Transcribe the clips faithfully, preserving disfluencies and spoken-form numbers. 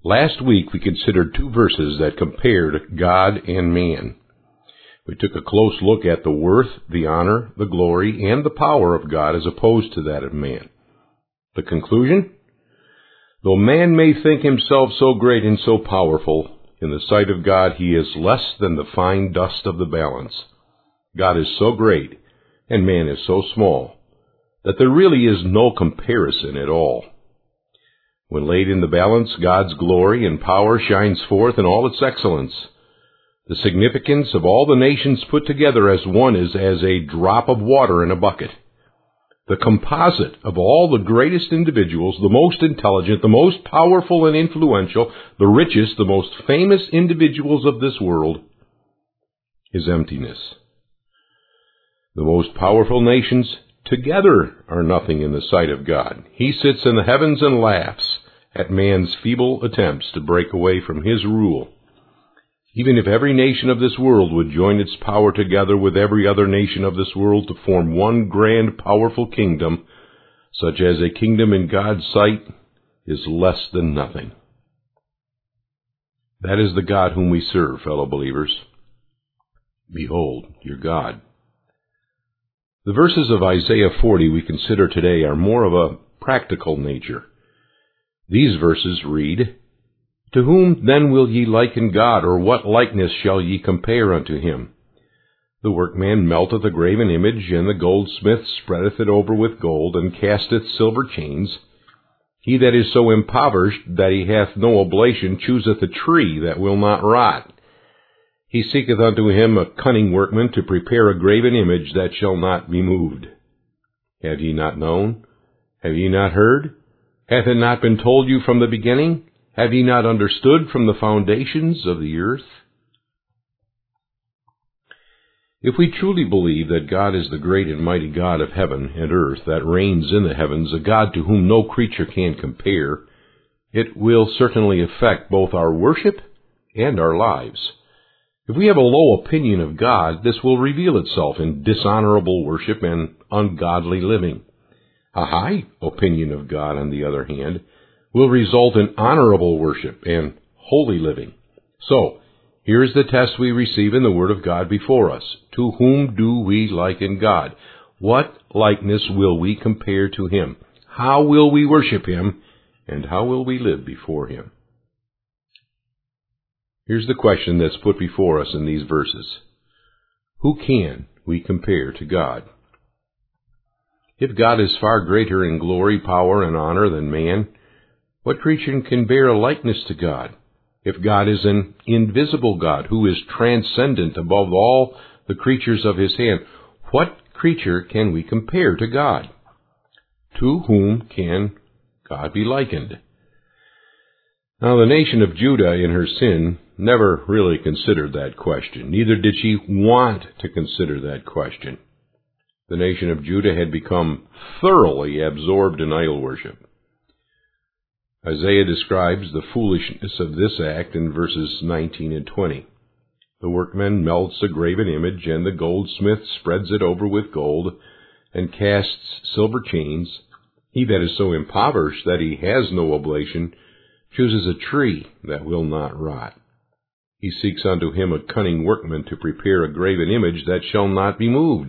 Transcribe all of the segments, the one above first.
Last week we considered two verses that compared God and man. We took a close look at the worth, the honor, the glory, and the power of God as opposed to that of man. The conclusion? Though man may think himself so great and so powerful, in the sight of God he is less than the fine dust of the balance. God is so great, and man is so small, that there really is no comparison at all. When laid in the balance, God's glory and power shines forth in all its excellence. The significance of all the nations put together as one is as a drop of water in a bucket. The composite of all the greatest individuals, the most intelligent, the most powerful and influential, the richest, the most famous individuals of this world, is emptiness. The most powerful nations together are nothing in the sight of God. He sits in the heavens and laughs at man's feeble attempts to break away from his rule. Even if every nation of this world would join its power together with every other nation of this world to form one grand, powerful kingdom, such as a kingdom in God's sight is less than nothing. That is the God whom we serve, fellow believers. Behold, your God. The verses of Isaiah forty we consider today are more of a practical nature. These verses read, To whom then will ye liken God, or what likeness shall ye compare unto him? The workman melteth a graven image, and the goldsmith spreadeth it over with gold, and casteth silver chains. He that is so impoverished that he hath no oblation chooseth a tree that will not rot. He seeketh unto him a cunning workman to prepare a graven image that shall not be moved. Have ye not known? Have ye not heard? Hath it not been told you from the beginning? Have ye not understood from the foundations of the earth? If we truly believe that God is the great and mighty God of heaven and earth that reigns in the heavens, a God to whom no creature can compare, it will certainly affect both our worship and our lives. If we have a low opinion of God, this will reveal itself in dishonorable worship and ungodly living. A high opinion of God, on the other hand, will result in honorable worship and holy living. So, here is the test we receive in the Word of God before us. To whom do we liken God? What likeness will we compare to Him? How will we worship Him? And how will we live before Him? Here's the question that's put before us in these verses. Who can we compare to God? If God is far greater in glory, power, and honor than man, what creature can bear a likeness to God? If God is an invisible God who is transcendent above all the creatures of His hand, what creature can we compare to God? To whom can God be likened? Now, the nation of Judah in her sin never really considered that question. Neither did she want to consider that question. The nation of Judah had become thoroughly absorbed in idol worship. Isaiah describes the foolishness of this act in verses nineteen and twenty. The workman melts a graven image, and the goldsmith spreads it over with gold, and casts silver chains. He that is so impoverished that he has no oblation chooses a tree that will not rot. He seeks unto him a cunning workman to prepare a graven image that shall not be moved.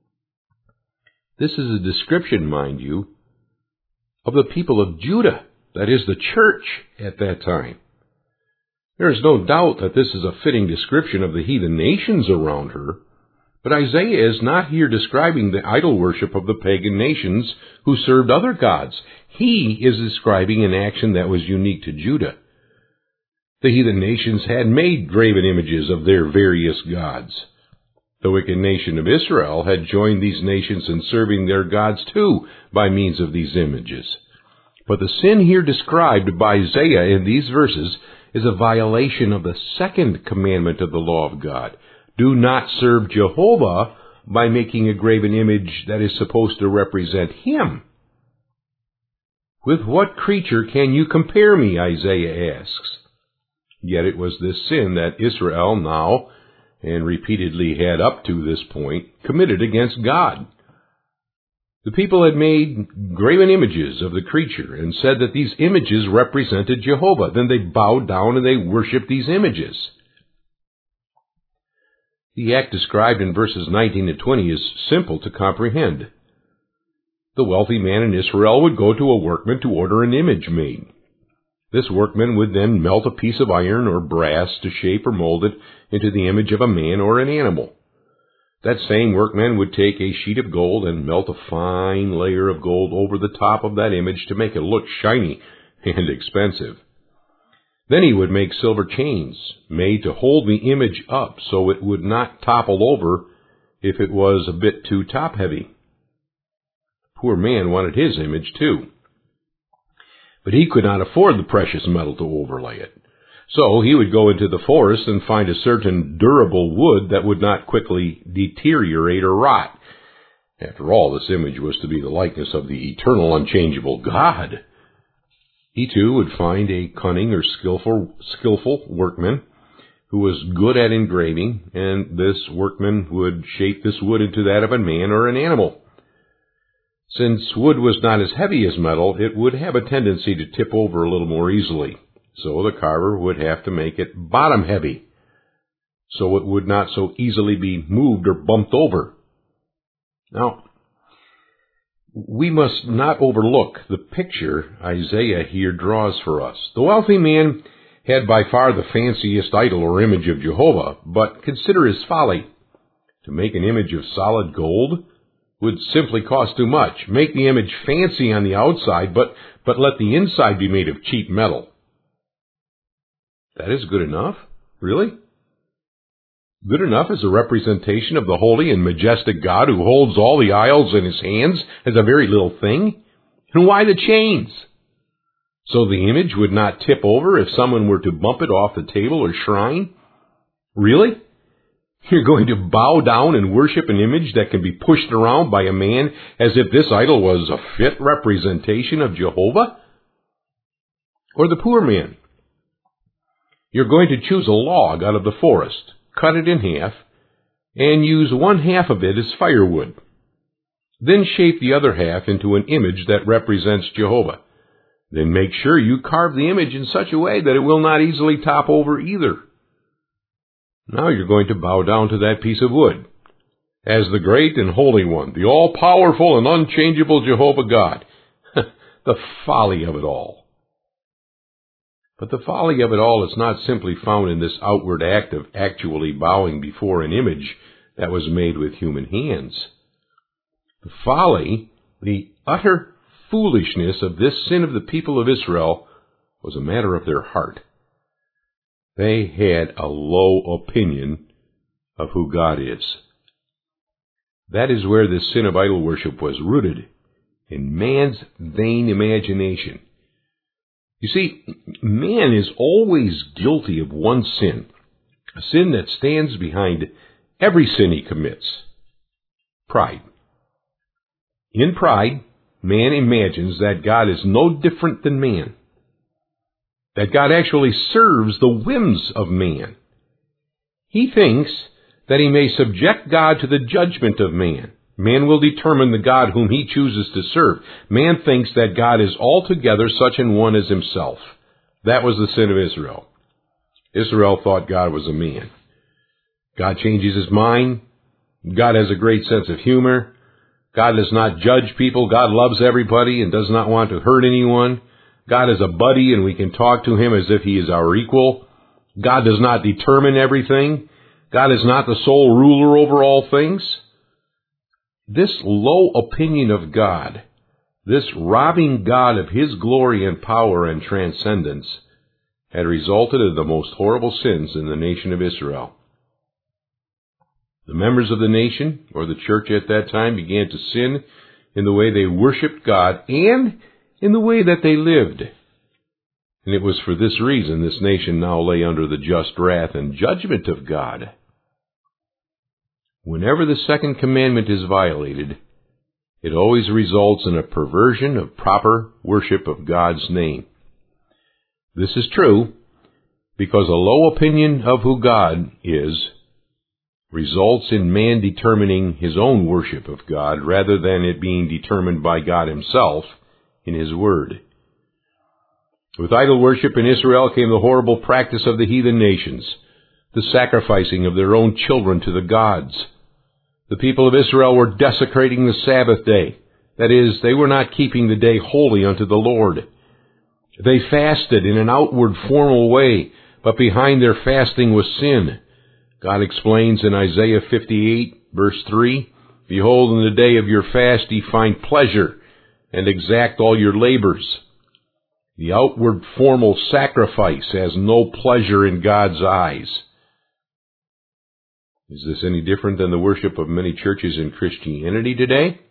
This is a description, mind you, of the people of Judah, that is, the church at that time. There is no doubt that this is a fitting description of the heathen nations around her, but Isaiah is not here describing the idol worship of the pagan nations who served other gods. He is describing an action that was unique to Judah. The heathen nations had made graven images of their various gods. The wicked nation of Israel had joined these nations in serving their gods too by means of these images. But the sin here described by Isaiah in these verses is a violation of the second commandment of the law of God. Do not serve Jehovah by making a graven image that is supposed to represent Him. With what creature can you compare me, Isaiah asks. Yet it was this sin that Israel now, and repeatedly had up to this point, committed against God. The people had made graven images of the creature and said that these images represented Jehovah. Then they bowed down and they worshipped these images. The act described in verses nineteen to twenty is simple to comprehend. The wealthy man in Israel would go to a workman to order an image made. This workman would then melt a piece of iron or brass to shape or mold it into the image of a man or an animal. That same workman would take a sheet of gold and melt a fine layer of gold over the top of that image to make it look shiny and expensive. Then he would make silver chains made to hold the image up so it would not topple over if it was a bit too top-heavy. Poor man wanted his image too. But he could not afford the precious metal to overlay it. So he would go into the forest and find a certain durable wood that would not quickly deteriorate or rot. After all, this image was to be the likeness of the eternal, unchangeable God. He too would find a cunning or skillful, skillful workman who was good at engraving, and this workman would shape this wood into that of a man or an animal. Since wood was not as heavy as metal, it would have a tendency to tip over a little more easily. So the carver would have to make it bottom heavy, so it would not so easily be moved or bumped over. Now, we must not overlook the picture Isaiah here draws for us. The wealthy man had by far the fanciest idol or image of Jehovah, but consider his folly. To make an image of solid gold would simply cost too much. Make the image fancy on the outside, but, but let the inside be made of cheap metal. That is good enough? Really? Good enough as a representation of the holy and majestic God who holds all the isles in his hands as a very little thing? And why the chains? So the image would not tip over if someone were to bump it off the table or shrine? Really? You're going to bow down and worship an image that can be pushed around by a man as if this idol was a fit representation of Jehovah? Or the poor man? You're going to choose a log out of the forest, cut it in half, and use one half of it as firewood. Then shape the other half into an image that represents Jehovah. Then make sure you carve the image in such a way that it will not easily top over either. Now you're going to bow down to that piece of wood as the great and holy one, the all-powerful and unchangeable Jehovah God. The folly of it all. But the folly of it all is not simply found in this outward act of actually bowing before an image that was made with human hands. The folly, the utter foolishness of this sin of the people of Israel was a matter of their heart. They had a low opinion of who God is. That is where this sin of idol worship was rooted, in man's vain imagination. You see, man is always guilty of one sin, a sin that stands behind every sin he commits: pride. In pride, man imagines that God is no different than man, that God actually serves the whims of man. He thinks that he may subject God to the judgment of man. Man will determine the God whom he chooses to serve. Man thinks that God is altogether such an one as himself. That was the sin of Israel. Israel thought God was a man. God changes his mind. God has a great sense of humor. God does not judge people. God loves everybody and does not want to hurt anyone. God is a buddy and we can talk to him as if he is our equal. God does not determine everything. God is not the sole ruler over all things. This low opinion of God, this robbing God of his glory and power and transcendence, had resulted in the most horrible sins in the nation of Israel. The members of the nation, or the church at that time, began to sin in the way they worshiped God and in the way that they lived. And it was for this reason this nation now lay under the just wrath and judgment of God. Whenever the second commandment is violated, it always results in a perversion of proper worship of God's name. This is true because a low opinion of who God is results in man determining his own worship of God rather than it being determined by God himself in his word. With idol worship in Israel came the horrible practice of the heathen nations, the sacrificing of their own children to the gods. The people of Israel were desecrating the Sabbath day. That is, they were not keeping the day holy unto the Lord. They fasted in an outward formal way, but behind their fasting was sin. God explains in Isaiah fifty-eight, verse three, "Behold, in the day of your fast ye find pleasure, and exact all your labors." The outward formal sacrifice has no pleasure in God's eyes. Is this any different than the worship of many churches in Christianity today?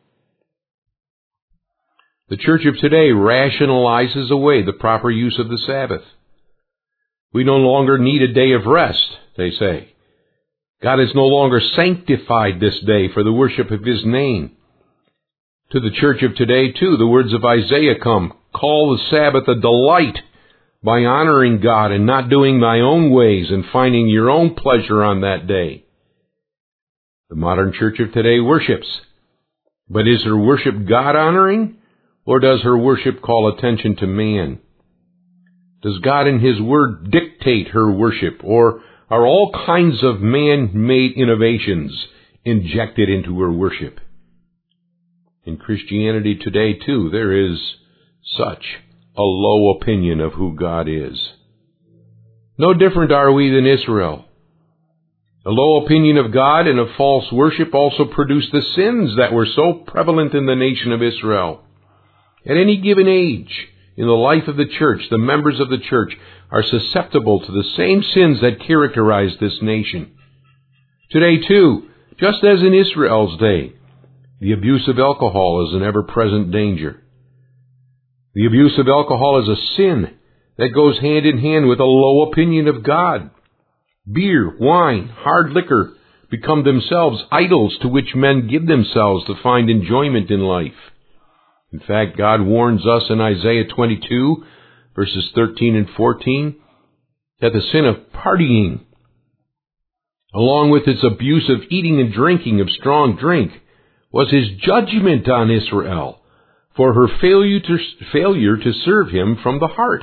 The church of today rationalizes away the proper use of the Sabbath. We no longer need a day of rest, they say. God has no longer sanctified this day for the worship of His name. To the church of today, too, the words of Isaiah come, "Call the Sabbath a delight by honoring God and not doing thy own ways and finding your own pleasure on that day." The modern church of today worships. But is her worship God-honoring, or does her worship call attention to man? Does God in His Word dictate her worship, or are all kinds of man-made innovations injected into her worship? In Christianity today, too, there is such a low opinion of who God is. No different are we than Israel. A low opinion of God and of false worship also produced the sins that were so prevalent in the nation of Israel. At any given age in the life of the church, the members of the church are susceptible to the same sins that characterized this nation. Today, too, just as in Israel's day, the abuse of alcohol is an ever-present danger. The abuse of alcohol is a sin that goes hand in hand with a low opinion of God. Beer, wine, hard liquor become themselves idols to which men give themselves to find enjoyment in life. In fact, God warns us in Isaiah twenty-two, verses thirteen and fourteen, that the sin of partying, along with its abuse of eating and drinking of strong drink, was His judgment on Israel for her failure to, failure to serve Him from the heart.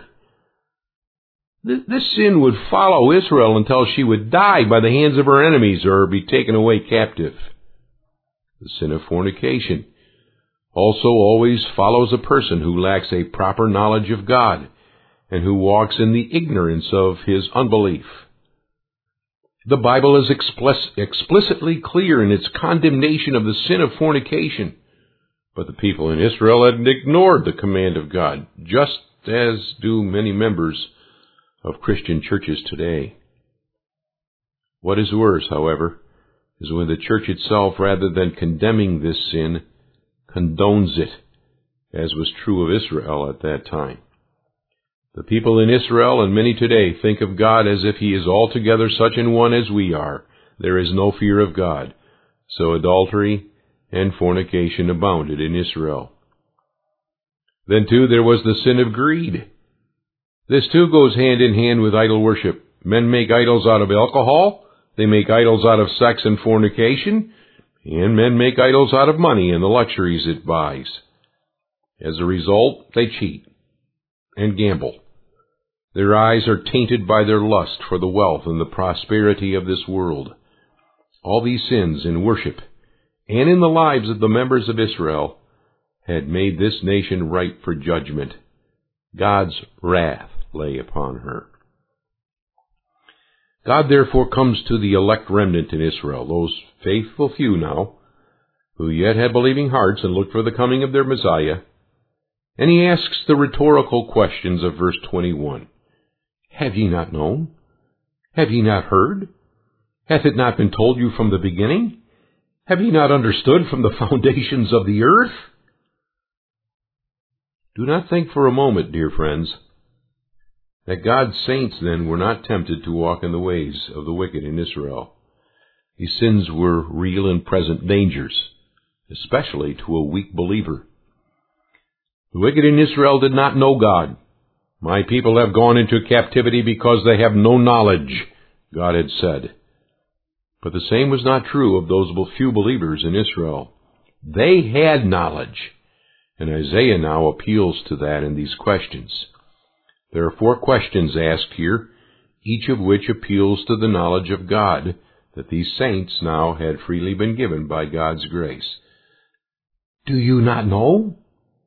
This sin would follow Israel until she would die by the hands of her enemies or be taken away captive. The sin of fornication also always follows a person who lacks a proper knowledge of God and who walks in the ignorance of his unbelief. The Bible is explicitly clear in its condemnation of the sin of fornication, but the people in Israel had ignored the command of God, just as do many members of Christian churches today. What is worse, however, is when the church itself, rather than condemning this sin, condones it, as was true of Israel at that time. The people in Israel and many today think of God as if He is altogether such an one as we are. There is no fear of God. So adultery and fornication abounded in Israel. Then, too, there was the sin of greed. This, too, goes hand in hand with idol worship. Men make idols out of alcohol, they make idols out of sex and fornication, and men make idols out of money and the luxuries it buys. As a result, they cheat and gamble. Their eyes are tainted by their lust for the wealth and the prosperity of this world. All these sins in worship and in the lives of the members of Israel had made this nation ripe for judgment. God's wrath lay upon her. God therefore comes to the elect remnant in Israel, those faithful few now, who yet had believing hearts and looked for the coming of their Messiah, and He asks the rhetorical questions of verse twenty-one. Have ye not known? Have ye not heard? Hath it not been told you from the beginning? Have ye not understood from the foundations of the earth? Do not think for a moment, dear friends, that God's saints then were not tempted to walk in the ways of the wicked in Israel. These sins were real and present dangers, especially to a weak believer. The wicked in Israel did not know God. My people have gone into captivity because they have no knowledge, God had said. But the same was not true of those few believers in Israel. They had knowledge, and Isaiah now appeals to that in these questions. There are four questions asked here, each of which appeals to the knowledge of God that these saints now had freely been given by God's grace. Do you not know?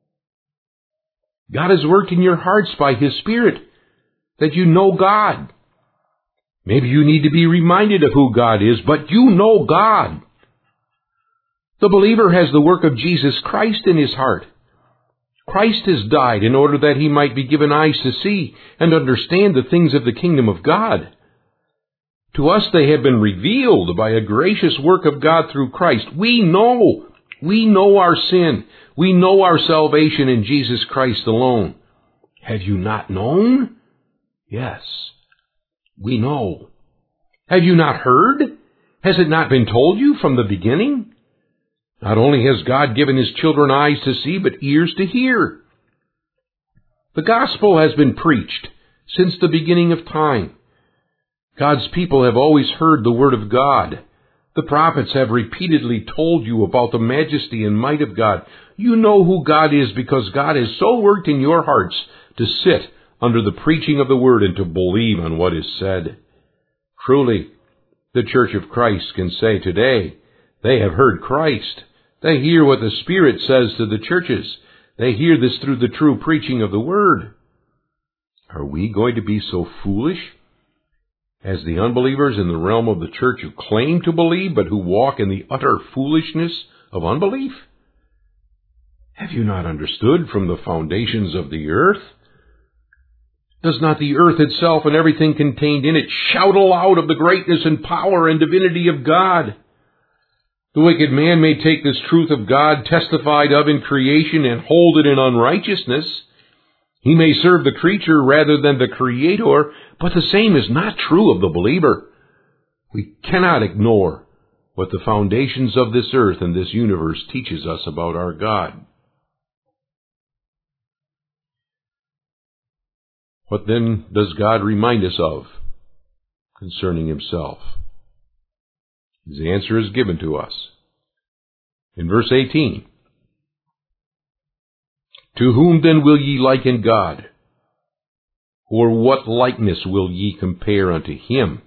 God has worked in your hearts by His Spirit that you know God. Maybe you need to be reminded of who God is, but you know God. The believer has the work of Jesus Christ in his heart. Christ has died in order that he might be given eyes to see and understand the things of the kingdom of God. To us they have been revealed by a gracious work of God through Christ. We know, we know our sin. We know our salvation in Jesus Christ alone. Have you not known? Yes, we know. Have you not heard? Has it not been told you from the beginning? Not only has God given His children eyes to see, but ears to hear. The gospel has been preached since the beginning of time. God's people have always heard the word of God. The prophets have repeatedly told you about the majesty and might of God. You know who God is because God has so worked in your hearts to sit under the preaching of the word and to believe on what is said. Truly, the Church of Christ can say today, they have heard Christ. They hear what the Spirit says to the churches. They hear this through the true preaching of the Word. Are we going to be so foolish as the unbelievers in the realm of the church who claim to believe but who walk in the utter foolishness of unbelief? Have you not understood from the foundations of the earth? Does not the earth itself and everything contained in it shout aloud of the greatness and power and divinity of God? The wicked man may take this truth of God testified of in creation and hold it in unrighteousness. He may serve the creature rather than the Creator, but the same is not true of the believer. We cannot ignore what the foundations of this earth and this universe teaches us about our God. What then does God remind us of concerning Himself? His answer is given to us. In verse eighteen, to whom then will ye liken God? Or what likeness will ye compare unto Him?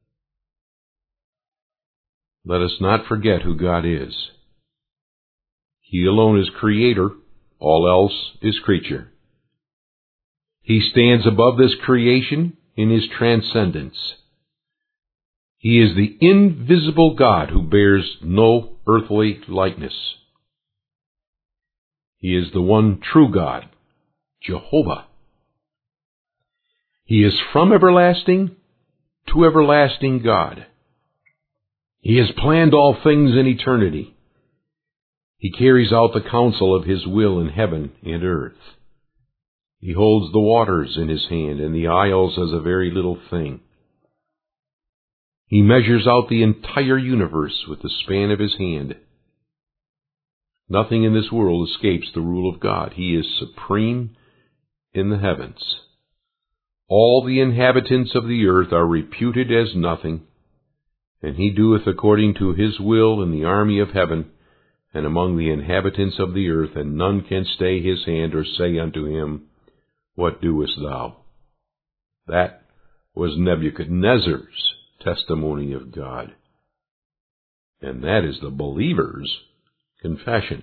Let us not forget who God is. He alone is Creator, all else is creature. He stands above this creation in His transcendence. He is the invisible God who bears no earthly likeness. He is the one true God, Jehovah. He is from everlasting to everlasting God. He has planned all things in eternity. He carries out the counsel of His will in heaven and earth. He holds the waters in His hand and the isles as a very little thing. He measures out the entire universe with the span of His hand. Nothing in this world escapes the rule of God. He is supreme in the heavens. All the inhabitants of the earth are reputed as nothing, and He doeth according to His will in the army of heaven and among the inhabitants of the earth, and none can stay His hand or say unto Him, what doest thou? That was Nebuchadnezzar's testimony of God. And that is the believer's confession.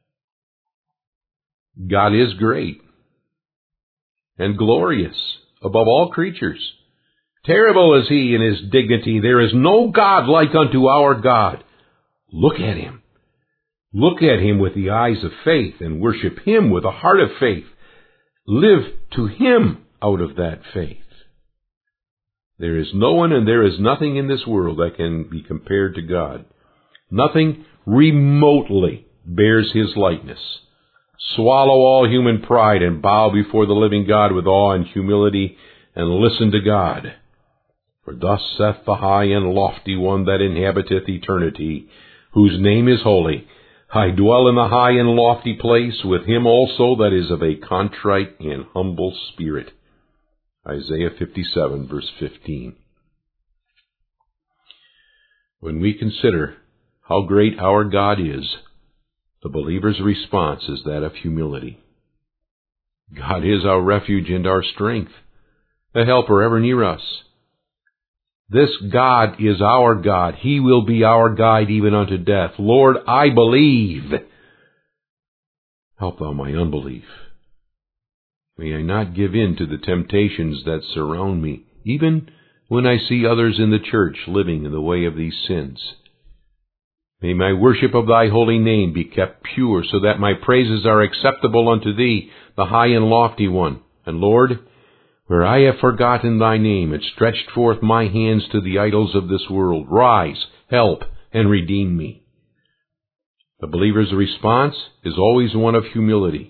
God is great and glorious above all creatures. Terrible is He in His dignity. There is no God like unto our God. Look at Him. Look at Him with the eyes of faith and worship Him with a heart of faith. Live to Him out of that faith. There is no one and there is nothing in this world that can be compared to God. Nothing remotely bears His likeness. Swallow all human pride and bow before the living God with awe and humility and listen to God. For thus saith the high and lofty one that inhabiteth eternity, whose name is holy. I dwell in the high and lofty place with him also that is of a contrite and humble spirit. Isaiah fifty-seven, verse fifteen. When we consider how great our God is, the believer's response is that of humility. God is our refuge and our strength, a helper ever near us. This God is our God. He will be our guide even unto death. Lord, I believe. Help thou my unbelief. May I not give in to the temptations that surround me, even when I see others in the church living in the way of these sins. May my worship of thy holy name be kept pure, so that my praises are acceptable unto thee, the high and lofty one. And Lord, where I have forgotten thy name and stretched forth my hands to the idols of this world, rise, help, and redeem me. The believer's response is always one of humility.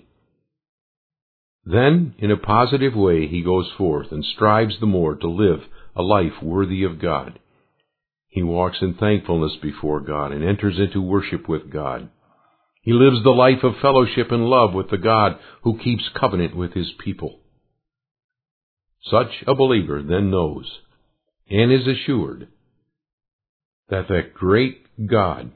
Then, in a positive way, he goes forth and strives the more to live a life worthy of God. He walks in thankfulness before God and enters into worship with God. He lives the life of fellowship and love with the God who keeps covenant with his people. Such a believer then knows and is assured that that great God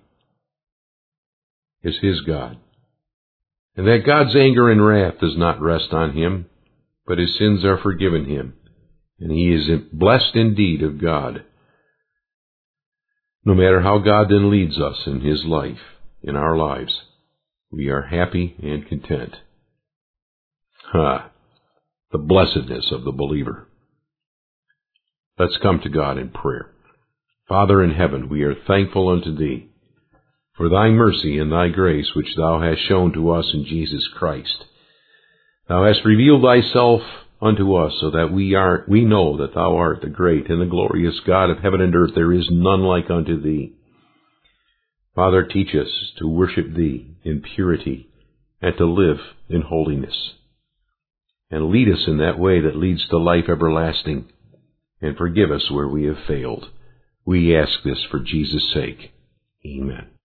is his God, and that God's anger and wrath does not rest on him, but his sins are forgiven him, and he is blessed indeed of God. No matter how God then leads us in his life, in our lives, we are happy and content. Ha! The blessedness of the believer. Let's come to God in prayer. Father in heaven, we are thankful unto thee for thy mercy and thy grace which thou hast shown to us in Jesus Christ. Thou hast revealed thyself unto us so that we are we know that thou art the great and the glorious God of heaven and earth. There is none like unto thee. Father, teach us to worship thee in purity and to live in holiness. And lead us in that way that leads to life everlasting. And forgive us where we have failed. We ask this for Jesus' sake. Amen.